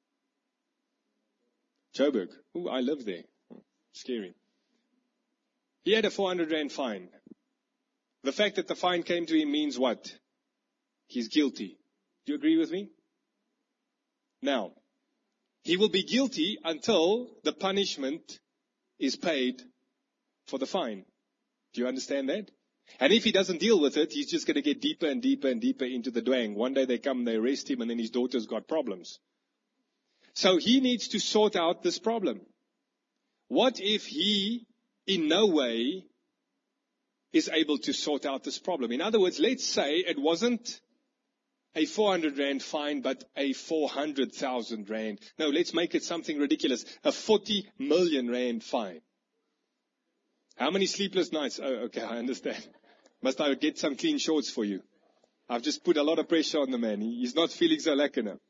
Joburg. Ooh, I live there. Scary. He had a four hundred rand fine. The fact that the fine came to him means what? He's guilty. Do you agree with me? Now, he will be guilty until the punishment is paid for the fine. Do you understand that? And if he doesn't deal with it, he's just going to get deeper and deeper and deeper into the dwang. One day they come, they arrest him, and then his daughter's got problems. So he needs to sort out this problem. What if he, in no way, is able to sort out this problem? In other words, let's say it wasn't a four hundred rand fine, but a four hundred thousand rand. No, let's make it something ridiculous. A forty million rand fine. How many sleepless nights? Oh, okay, I understand. Must I get some clean shorts for you? I've just put a lot of pressure on the man. He's not feeling so lekker now.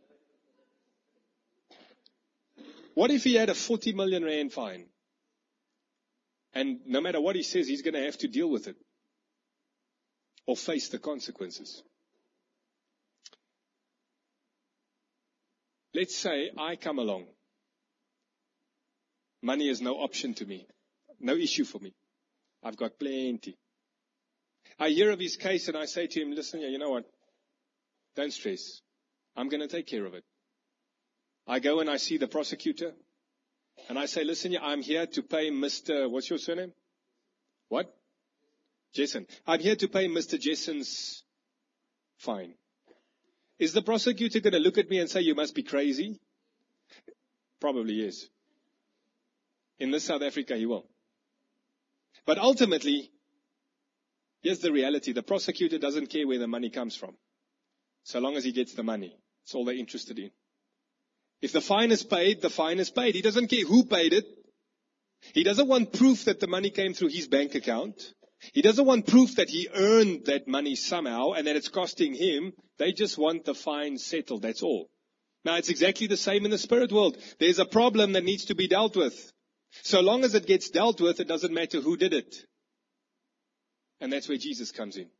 What if he had a forty million rand fine? And no matter what he says, he's going to have to deal with it. Or face the consequences. Let's say I come along. Money is no option to me. No issue for me. I've got plenty. I hear of his case and I say to him, listen, you know what? Don't stress. I'm going to take care of it. I go and I see the prosecutor. And I say, listen, I'm here to pay Mister What's your surname? What? Jason. I'm here to pay Mister Jason's fine. Is the prosecutor going to look at me and say, you must be crazy? Probably yes. In this South Africa, he will. But ultimately, here's the reality. The prosecutor doesn't care where the money comes from. So long as he gets the money. That's all they're interested in. If the fine is paid, the fine is paid. He doesn't care who paid it. He doesn't want proof that the money came through his bank account. He doesn't want proof that he earned that money somehow and that it's costing him. They just want the fine settled. That's all. Now, it's exactly the same in the spirit world. There's a problem that needs to be dealt with. So long as it gets dealt with, it doesn't matter who did it. And that's where Jesus comes in.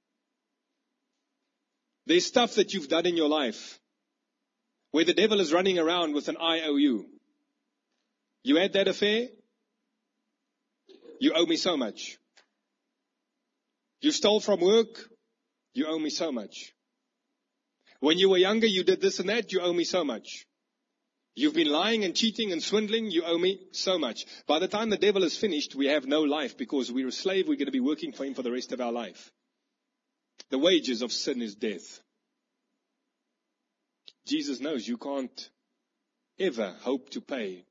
There's stuff that you've done in your life where the devil is running around with an I O U. You had that affair? You owe me so much. You stole from work? You owe me so much. When you were younger, you did this and that? You owe me so much. You've been lying and cheating and swindling? You owe me so much. By the time the devil is finished, we have no life because we're a slave. We're going to be working for him for the rest of our life. The wages of sin is death. Jesus knows you can't ever hope to pay.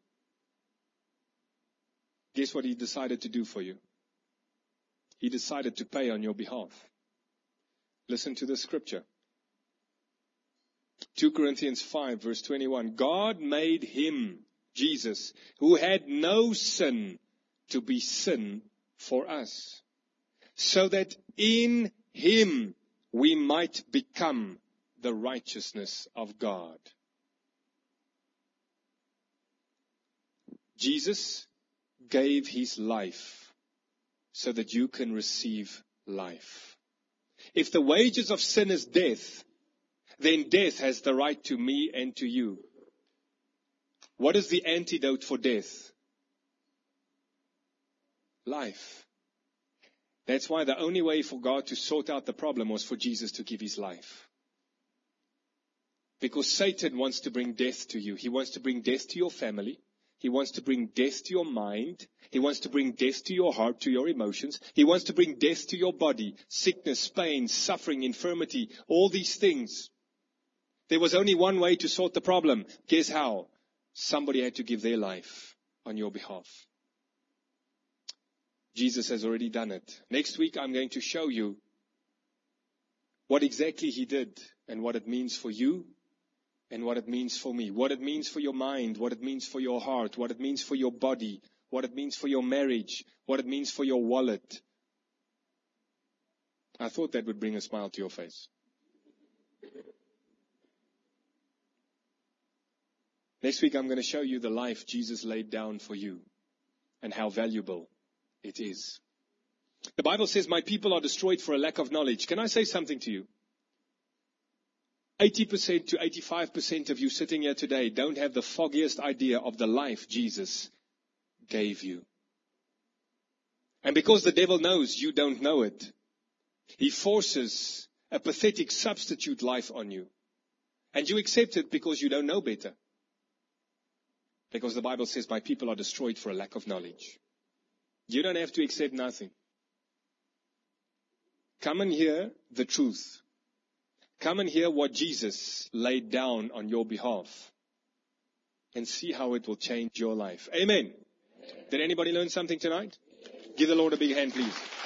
Guess what he decided to do for you? He decided to pay on your behalf. Listen to the scripture. Second Corinthians five verse twenty-one. God made him, Jesus, who had no sin, to be sin for us, so that in him we might become the righteousness of God. Jesus gave his life so that you can receive life. If the wages of sin is death, then death has the right to me and to you. What is the antidote for death? Life. That's why the only way for God to sort out the problem was for Jesus to give his life. Because Satan wants to bring death to you. He wants to bring death to your family. He wants to bring death to your mind. He wants to bring death to your heart, to your emotions. He wants to bring death to your body. Sickness, pain, suffering, infirmity, all these things. There was only one way to sort the problem. Guess how? Somebody had to give their life on your behalf. Jesus has already done it. Next week I'm going to show you what exactly he did and what it means for you and what it means for me. What it means for your mind, what it means for your heart, what it means for your body, what it means for your marriage, what it means for your wallet. I thought that would bring a smile to your face. Next week I'm going to show you the life Jesus laid down for you and how valuable it is. The Bible says, my people are destroyed for a lack of knowledge. Can I say something to you? eighty percent to eighty-five percent of you sitting here today don't have the foggiest idea of the life Jesus gave you. And because the devil knows you don't know it, he forces a pathetic substitute life on you. And you accept it because you don't know better. Because the Bible says, my people are destroyed for a lack of knowledge. You don't have to accept nothing. Come and hear the truth. Come and hear what Jesus laid down on your behalf. And see how it will change your life. Amen. Amen. Did anybody learn something tonight? Give the Lord a big hand, please.